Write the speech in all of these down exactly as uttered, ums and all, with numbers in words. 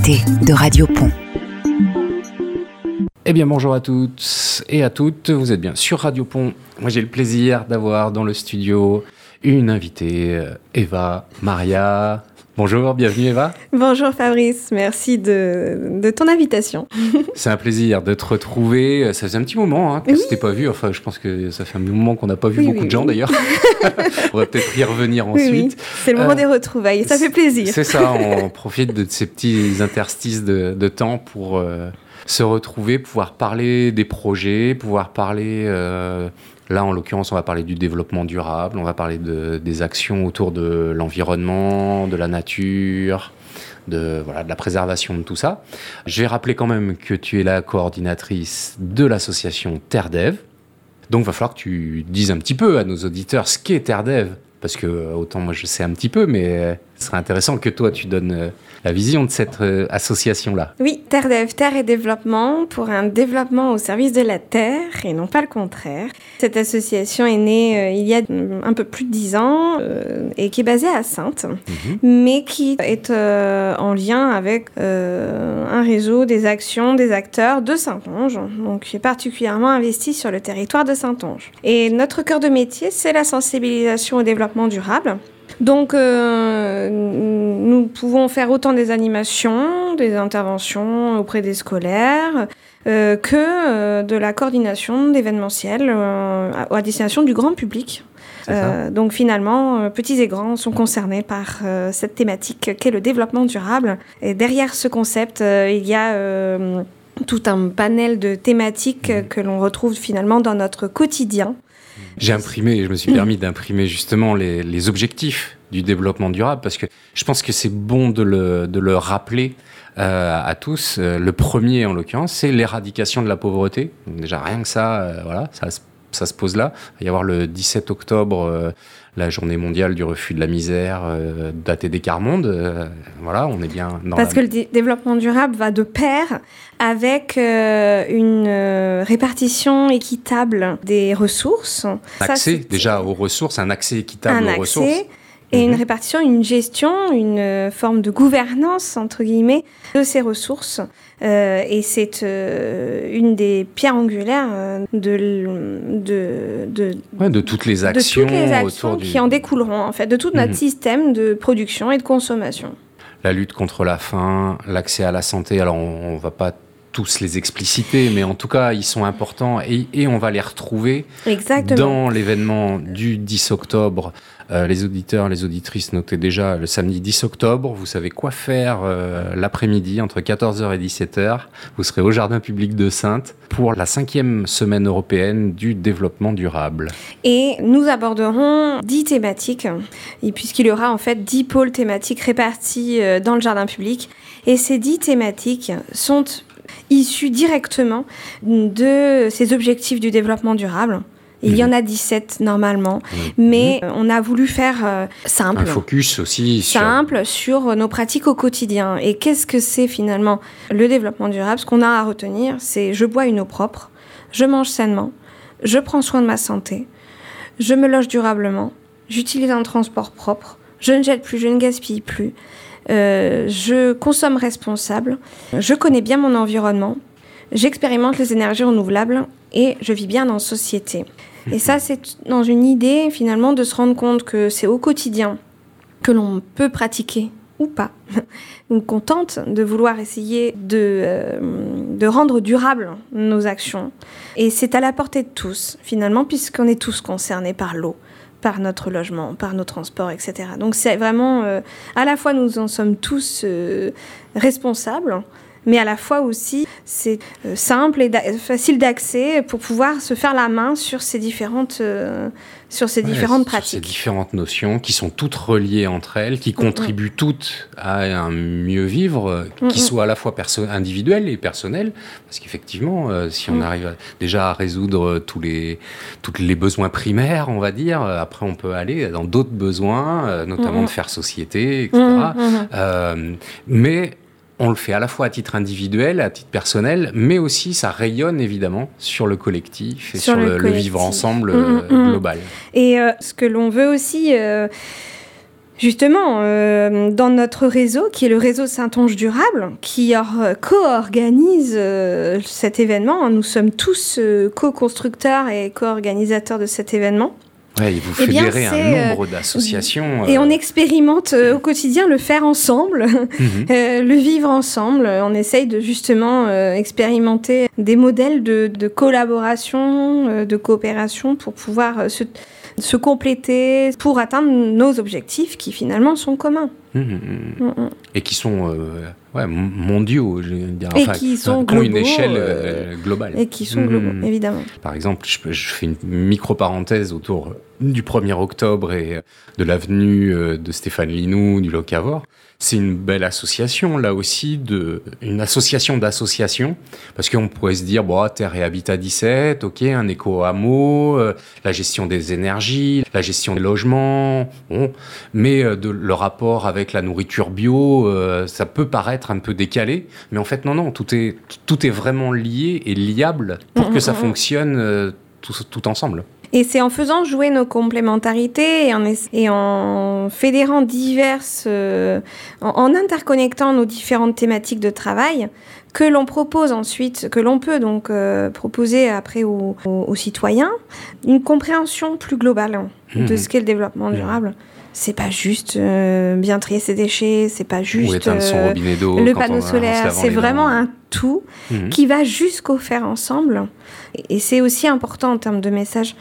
l'invité de Radio Pont. Eh bien, bonjour à toutes et à toutes. Vous êtes bien sur Radio Pont. Moi, j'ai le plaisir d'avoir dans le studio une invitée, Eva Maria. Bonjour, bienvenue Eva. Bonjour Fabrice, merci de, de ton invitation. C'est un plaisir de te retrouver. Ça faisait un petit moment hein, que oui. je t'ai pas vu. Enfin, je pense que ça fait un moment qu'on n'a pas vu oui, beaucoup oui, de gens oui. d'ailleurs. On va peut-être y revenir oui, ensuite. Oui. C'est le moment euh, des retrouvailles, ça fait plaisir. C'est ça, on profite de ces petits interstices de, de temps pour euh, se retrouver, pouvoir parler des projets, pouvoir parler... Euh, Là, en l'occurrence, on va parler du développement durable, on va parler de, des actions autour de l'environnement, de la nature, de, voilà, de la préservation de tout ça. Je vais rappeler quand même que tu es la coordinatrice de l'association TerreDev. Donc, il va falloir que tu dises un petit peu à nos auditeurs ce qu'est TerreDev. Parce que autant moi je sais un petit peu, mais ce serait intéressant que toi tu donnes la vision de cette association-là. Oui, TerreDev, Terre et Développement, pour un développement au service de la Terre et non pas le contraire. Cette association est née euh, il y a un peu plus de dix ans euh, et qui est basée à Saintes, mm-hmm. mais qui est euh, en lien avec euh, un réseau des actions des acteurs de Saintonge, donc qui est particulièrement investi sur le territoire de Saintonge. Et notre cœur de métier, c'est la sensibilisation au développement durable. Donc, euh, nous pouvons faire autant des animations, des interventions auprès des scolaires, euh, que euh, de la coordination d'événementiels euh, à, à destination du grand public. Euh, donc, finalement, euh, petits et grands sont concernés par euh, cette thématique qu'est le développement durable. Et derrière ce concept, euh, il y a... Euh, tout un panel de thématiques mmh. que l'on retrouve finalement dans notre quotidien. J'ai imprimé, je me suis permis d'imprimer justement les, les objectifs du développement durable parce que je pense que c'est bon de le, de le rappeler euh, à tous. Euh, le premier, en l'occurrence, c'est l'éradication de la pauvreté. Donc déjà, rien que ça, euh, voilà, ça, ça se pose là. Il va y avoir le dix-sept octobre, euh, la journée mondiale du refus de la misère, euh, datée des Carmonde. Euh, voilà, on est bien dans Parce la... que le d- développement durable va de pair avec euh, une euh, répartition équitable des ressources. Un accès, Ça, déjà, aux ressources, un accès équitable un aux accès ressources. Et mmh. une répartition, une gestion, une forme de gouvernance, entre guillemets, de ces ressources. Euh, et c'est euh, une des pierres angulaires de, de, de, ouais, de toutes les actions, de toutes les actions autour qui du... en découleront, en fait, de tout notre mmh. système de production et de consommation. La lutte contre la faim, l'accès à la santé, alors on ne va pas tous les expliciter, mais en tout cas, ils sont importants et, et on va les retrouver Exactement. Dans l'événement du dix octobre. Euh, les auditeurs, les auditrices, notez déjà le samedi dix octobre. Vous savez quoi faire euh, l'après-midi entre quatorze heures et dix-sept heures. Vous serez au Jardin public de Saintes pour la cinquième semaine européenne du développement durable. Et nous aborderons dix thématiques, et puisqu'il y aura en fait dix pôles thématiques répartis euh, dans le Jardin public. Et ces dix thématiques sont issus directement de ces objectifs du développement durable. Il mmh. y en a dix-sept normalement, mmh. mais mmh. on a voulu faire euh, simple. Un focus aussi simple sur... sur nos pratiques au quotidien. Et qu'est-ce que c'est finalement le développement durable ? Ce qu'on a à retenir, c'est je bois une eau propre, je mange sainement, je prends soin de ma santé, je me loge durablement, j'utilise un transport propre, je ne jette plus, je ne gaspille plus. Euh, je consomme responsable, je connais bien mon environnement, j'expérimente les énergies renouvelables et je vis bien en société. Et ça, c'est dans une idée, finalement, de se rendre compte que c'est au quotidien que l'on peut pratiquer ou pas. Donc, on tente de vouloir essayer de, euh, de rendre durables nos actions. Et c'est à la portée de tous, finalement, puisqu'on est tous concernés par l'eau, par notre logement, par nos transports, et cetera. Donc c'est vraiment, euh, à la fois nous en sommes tous euh, responsables, mais à la fois aussi c'est euh, simple et d'a- facile d'accès pour pouvoir se faire la main sur ces différentes, euh, sur ces ouais, différentes pratiques. Sur ces différentes notions qui sont toutes reliées entre elles, qui contribuent mmh. toutes à un mieux vivre, mmh. qui soit à la fois perso- individuel et personnel, parce qu'effectivement, euh, si on mmh. arrive à, déjà à résoudre tous les, tous les besoins primaires, on va dire, après on peut aller dans d'autres besoins, euh, notamment mmh. de faire société, et cetera. Mmh. Euh, mais on le fait à la fois à titre individuel, à titre personnel, mais aussi ça rayonne évidemment sur le collectif et sur, sur le, le, collectif. le vivre ensemble mmh, euh, mmh. global. Et euh, ce que l'on veut aussi, euh, Justement, euh, dans notre réseau, qui est le réseau Saintonge Durable, qui or- co-organise euh, cet événement, nous sommes tous euh, co-constructeurs et co-organisateurs de cet événement. Ouais, et vous Eh bien, fédérez c'est, un nombre euh, d'associations. Et euh, on expérimente euh, au quotidien le faire ensemble, mhm. euh, le vivre ensemble. On essaye de justement euh, expérimenter des modèles de, de collaboration, euh, de coopération pour pouvoir euh, se, se compléter, pour atteindre nos objectifs qui finalement sont communs. Mmh, mmh. Mm-mm. Et qui sont euh, ouais, mondiaux, je veux dire. Et Enfin, qui sont qui ont une globaux, échelle euh, euh, globale. Et qui sont globaux, Mmh. évidemment. Par exemple, je, je fais une micro-parenthèse autour du premier octobre et de l'avenue de Stéphane Linou, du Locavor. C'est une belle association, là aussi, de, une association d'associations, parce qu'on pourrait se dire, bon, Terre et Habitat dix-sept, ok, un éco-hameau, euh, la gestion des énergies, la gestion des logements, bon, mais euh, de, le rapport avec la nourriture bio, euh, ça peut paraître un peu décalé, mais en fait, non, non, tout est, tout est vraiment lié et liable pour que ça fonctionne euh, tout, tout ensemble. Et c'est en faisant jouer nos complémentarités et en, et en fédérant diverses, euh, en, en interconnectant nos différentes thématiques de travail que l'on propose ensuite, que l'on peut donc euh, proposer après aux, aux, aux citoyens une compréhension plus globale mmh. de ce qu'est le développement durable. C'est pas juste euh, bien trier ses déchets, c'est pas juste ou éteindre son robinet d'eau le quand panneau on, solaire, c'est vraiment un tout mmh. qui va jusqu'au faire ensemble. Et c'est aussi important en termes de message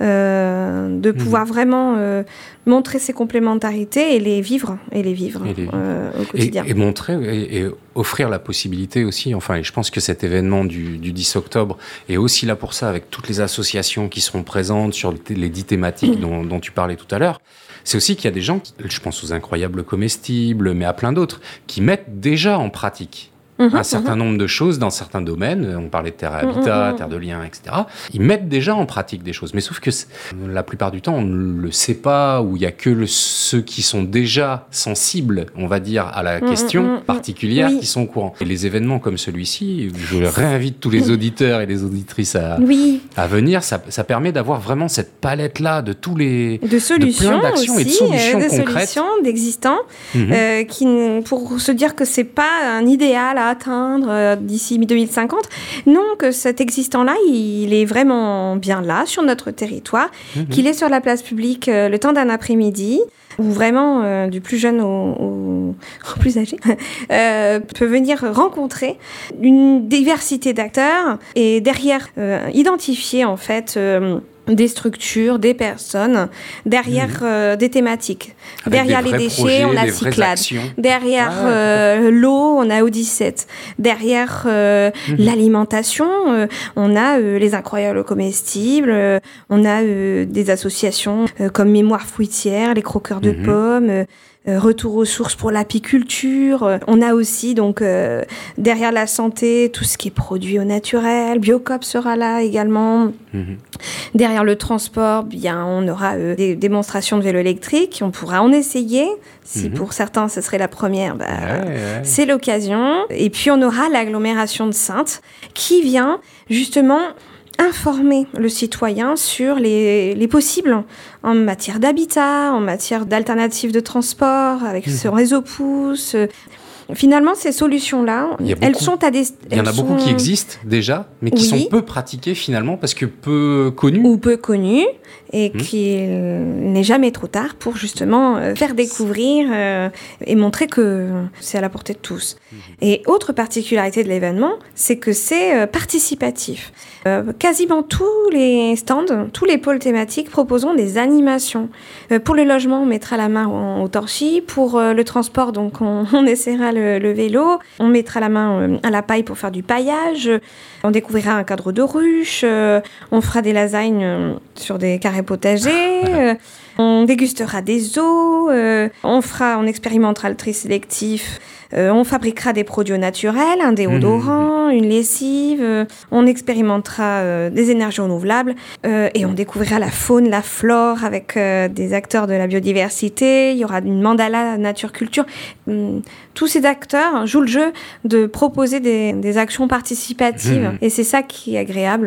euh, de pouvoir mmh. vraiment euh, montrer ces complémentarités et les vivre, et les vivre, et les vivre. Euh, au quotidien. Et, et montrer et, et offrir la possibilité aussi, enfin, et je pense que cet événement du, du dix octobre est aussi là pour ça, avec toutes les associations qui seront présentes sur les dix thématiques mmh. dont, dont tu parlais tout à l'heure. C'est aussi qu'il y a des gens, je pense aux incroyables comestibles, mais à plein d'autres, qui mettent déjà en pratique Mmh, un certain mmh. nombre de choses dans certains domaines. On parlait de terre et habitat, mmh. terre de lien, et cetera. Ils mettent déjà en pratique des choses. Mais sauf que la plupart du temps, on ne le sait pas, ou il n'y a que le, ceux qui sont déjà sensibles, on va dire, à la mmh, question mmh, particulière oui. qui sont au courant. Et les événements comme celui-ci, je réinvite tous les auditeurs et les auditrices à, oui. à venir. Ça, ça permet d'avoir vraiment cette palette-là de tous les... De solutions de plein d'actions aussi, et de solutions euh, de concrètes. Solutions, d'existants, mmh. euh, qui, pour se dire que ce n'est pas un idéal à atteindre euh, d'ici deux mille cinquante. Non, que cet existant-là, il est vraiment bien là, sur notre territoire, mmh. qu'il est sur la place publique euh, le temps d'un après-midi, où vraiment, euh, du plus jeune au, au, au plus âgé, euh, peut venir rencontrer une diversité d'acteurs et derrière, euh, identifier en fait... Euh, des structures, des personnes, derrière mmh. euh, des thématiques. Avec derrière des les déchets, projets, on a Cyclades. Derrière ah, euh, l'eau, on a O dix-sept. Derrière euh, mmh. l'alimentation, euh, on a euh, les incroyables comestibles. Euh, on a euh, des associations euh, comme Mémoire fruitière, les croqueurs de mmh. pommes. Euh, Euh, retour aux sources pour l'apiculture. Euh, on a aussi, donc, euh, derrière la santé, tout ce qui est produit au naturel. Biocop sera là également. Mm-hmm. Derrière le transport, bien, on aura euh, des démonstrations de vélo électrique. On pourra en essayer. Si mm-hmm. pour certains, ce serait la première, bah, ouais, ouais. c'est l'occasion. Et puis, on aura l'agglomération de Saintes qui vient, justement... informer le citoyen sur les, les possibles en matière d'habitat, en matière d'alternatives de transport, avec mmh. ce réseau pouce. Finalement, ces solutions-là, beaucoup, elles sont à des... Il y en a beaucoup sont... qui existent déjà, mais qui oui. sont peu pratiquées finalement, parce que peu connues. Ou peu connues, et mmh. qu'il n'est jamais trop tard pour justement euh, faire découvrir euh, et montrer que c'est à la portée de tous. Mmh. Et autre particularité de l'événement, c'est que c'est euh, participatif. Euh, quasiment tous les stands, tous les pôles thématiques proposeront des animations. Euh, pour le logement, on mettra la main au, au torchis. Pour euh, le transport, donc on, on essaiera le, le vélo. On mettra la main euh, à la paille pour faire du paillage. On découvrira un cadre de ruche. Euh, on fera des lasagnes euh, sur des carrés potagers. Euh, on dégustera des eaux. Euh, on fera, on expérimentera le tri sélectif. Euh, on fabriquera des produits naturels, un déodorant, mmh. une lessive. Euh, on expérimentera euh, des énergies renouvelables euh, et on découvrira la faune, la flore avec euh, des acteurs de la biodiversité. Il y aura une mandala nature culture. Hum, tous ces acteurs jouent le jeu de proposer des, des actions participatives mmh. et c'est ça qui est agréable.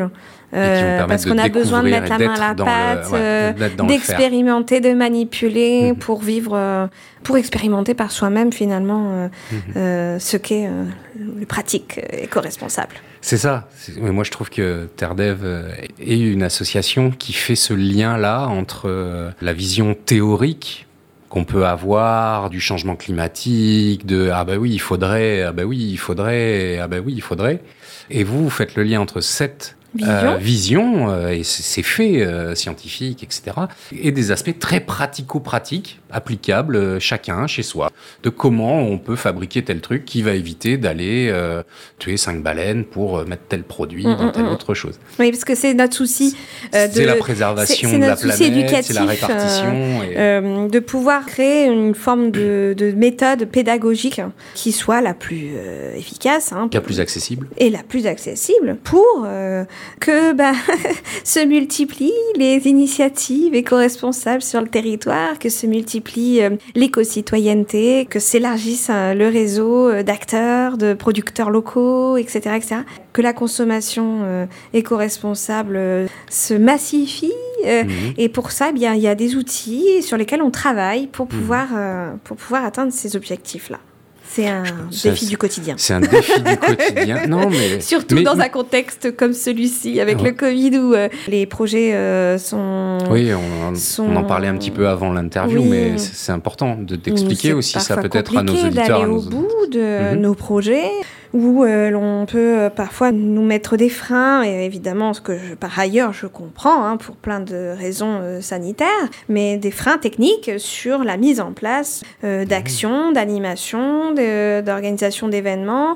Euh, parce qu'on a besoin de mettre la main à la pâte, le, ouais, euh, d'expérimenter, de manipuler mmh. pour vivre, euh, pour expérimenter par soi-même finalement euh, mmh. euh, ce qu'est euh, le pratique éco-responsable. C'est ça. C'est, moi, je trouve que TerreDev est une association qui fait ce lien-là entre euh, la vision théorique qu'on peut avoir du changement climatique, de ah ben oui, il faudrait, ah ben oui, il faudrait, ah ben oui, il faudrait. Et vous, vous faites le lien entre cette vision, euh, vision euh, et ces faits euh, scientifiques, et cetera, et des aspects très pratico-pratiques, applicables euh, chacun chez soi, de comment on peut fabriquer tel truc qui va éviter d'aller euh, tuer cinq baleines pour euh, mettre tel produit mmh, dans telle mmh. autre chose. Oui, parce que c'est notre souci euh, de... C'est la préservation c'est, c'est de la planète, c'est la répartition. Euh, et... euh, de pouvoir créer une forme de, de méthode pédagogique qui soit la plus euh, efficace. Hein, la plus accessible. Et la plus accessible pour... Euh, que bah, se multiplient les initiatives éco-responsables sur le territoire, que se multiplie euh, l'éco-citoyenneté, que s'élargisse euh, le réseau euh, d'acteurs, de producteurs locaux, et cetera, et cetera. Que la consommation euh, éco-responsable euh, se massifie. Euh, mmh. Et pour ça, eh bien, il y a des outils sur lesquels on travaille pour pouvoir, mmh. euh, pour pouvoir atteindre ces objectifs-là. C'est un défi c'est, du quotidien. C'est un défi du quotidien. Non, mais surtout mais, dans mais... un contexte comme celui-ci, avec ouais. le Covid, où euh, les projets euh, sont. Oui, on, sont... on en parlait un petit peu avant l'interview, oui. mais c'est, c'est important de d'expliquer c'est aussi ça peut-être à nos auditeurs. D'aller à nos... au bout de mm-hmm. nos projets, où euh, l'on peut euh, parfois nous mettre des freins, et évidemment, ce que je, par ailleurs je comprends, hein, pour plein de raisons euh, sanitaires, mais des freins techniques sur la mise en place euh, d'actions, d'animations, de, d'organisation d'événements,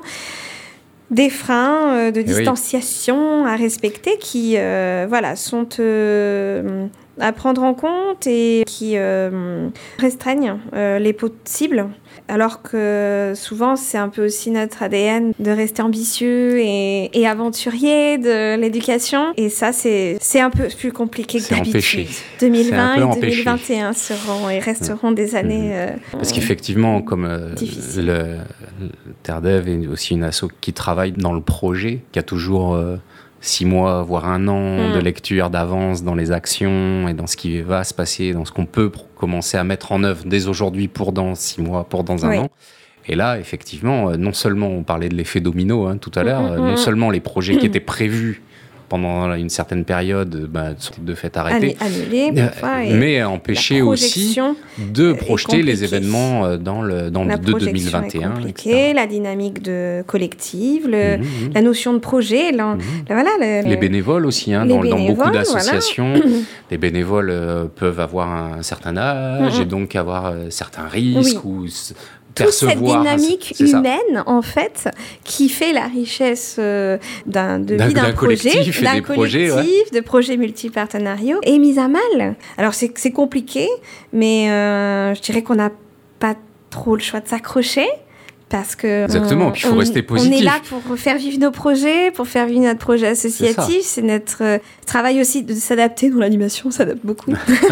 des freins euh, de et distanciation oui. à respecter qui euh, voilà, sont euh, à prendre en compte et qui euh, restreignent euh, les possibles. Alors que souvent, c'est un peu aussi notre A D N de rester ambitieux et, et aventurier de l'éducation. Et ça, c'est, c'est un peu plus compliqué que c'est d'habitude. Empêché. deux mille vingt et deux mille vingt et un seront et resteront mmh. des années mmh. euh, Parce qu'effectivement, comme euh, le, le TerreDev est aussi une asso qui travaille dans le projet, qui a toujours... Euh, six mois, voire un an mmh. de lecture d'avance dans les actions et dans ce qui va se passer, dans ce qu'on peut commencer à mettre en œuvre dès aujourd'hui pour dans six mois, pour dans un oui. an. Et là, effectivement, non seulement on parlait de l'effet domino hein, tout à l'heure, mmh. non seulement les projets qui étaient prévus pendant une certaine période bah, sont de fait arrêtés, annulés, parfois, mais empêcher aussi de projeter les événements dans le, dans le de deux mille vingt et un. La dynamique de collective, le, mmh, la notion de projet, la, mmh. la, voilà, le, les bénévoles aussi, hein, dans, bénévoles, dans beaucoup d'associations, voilà. les bénévoles euh, peuvent avoir un certain âge mmh. et donc avoir euh, certains risques oui. ou toute cette dynamique c'est, c'est humaine, ça. En fait, qui fait la richesse euh, d'un, de d'un, vie d'un, d'un projet, collectif, d'un des collectif, projets, ouais. de projets multipartenariaux, est mise à mal. Alors, c'est, c'est compliqué, mais euh, je dirais qu'on n'a pas trop le choix de s'accrocher. Parce que Exactement, on, puis il faut on, rester positif. On est là pour faire vivre nos projets, pour faire vivre notre projet associatif. C'est, c'est notre euh, travail aussi de s'adapter. Dans l'animation, on s'adapte beaucoup.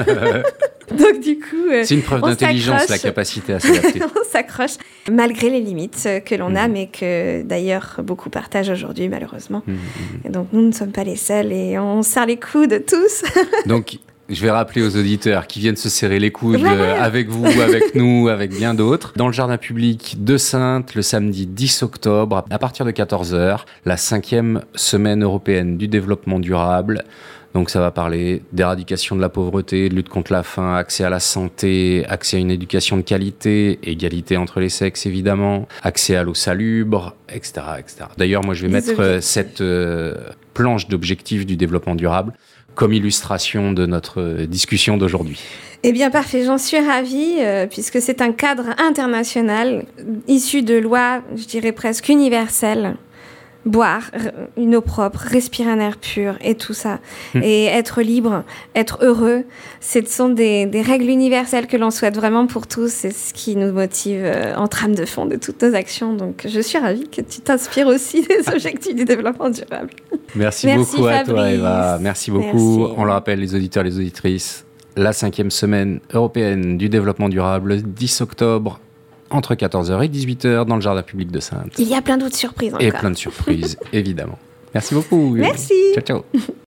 Donc du coup, euh, c'est une preuve d'intelligence, la capacité à s'adapter. On s'accroche malgré les limites que l'on mmh. a, mais que d'ailleurs beaucoup partagent aujourd'hui, malheureusement. Mmh. Et donc nous ne sommes pas les seuls et on serre les coudes tous. Donc je vais rappeler aux auditeurs qui viennent se serrer les coudes ouais. euh, avec vous, avec nous, avec bien d'autres. Dans le jardin public de Saintes, le samedi dix octobre, à partir de quatorze heures, la cinquième semaine européenne du développement durable. Donc ça va parler d'éradication de la pauvreté, de lutte contre la faim, accès à la santé, accès à une éducation de qualité, égalité entre les sexes évidemment, accès à l'eau salubre, et cetera, et cetera. D'ailleurs, moi je vais les mettre euh, cette euh, planche d'objectifs du développement durable comme illustration de notre discussion d'aujourd'hui. Eh bien, parfait, j'en suis ravie, euh, puisque c'est un cadre international, issu de lois, je dirais presque universelles. Boire une eau propre, respirer un air pur et tout ça. Mmh. Et être libre, être heureux, ce sont des, des règles universelles que l'on souhaite vraiment pour tous. C'est ce qui nous motive euh, en trame de fond de toutes nos actions. Donc, je suis ravie que tu t'inspires aussi des objectifs du développement durable. Merci, Merci beaucoup Fabrice. À toi, Eva. Merci beaucoup. Merci. On le rappelle, les auditeurs, les auditrices, la cinquième semaine européenne du développement durable, le dix octobre, entre quatorze heures et dix-huit heures dans le jardin public de Saintes. Il y a plein d'autres surprises encore. Et plein de surprises, évidemment. Merci beaucoup. Merci. Ciao, ciao.